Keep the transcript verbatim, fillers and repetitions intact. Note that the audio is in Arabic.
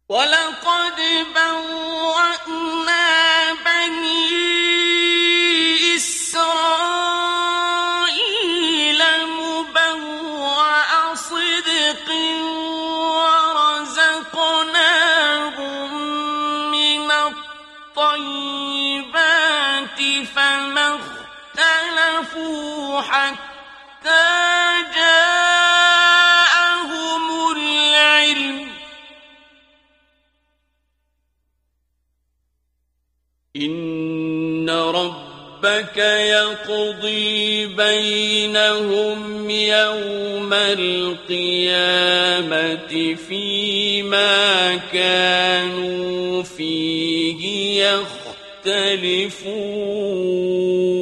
وَلَقَدْ بَوَّأْنَا بَنِي إِسْرَائِيلَ مُبَوَّأَ صِدْقٍ وَرَزَقْنَاهُم مِّنَ الطَّيِّبَاتِ فَمَا اخْتَلَفُوا حَتَّىٰ جَاءَهُمُ الْعِلْمُ ۚ إِنَّ رَبَّكَ يَقْضِي بَيْنَهُمْ يَوْمَ الْقِيَامَةِ فِيمَا كَانُوا فِيهِ يَخْتَلِفُونَ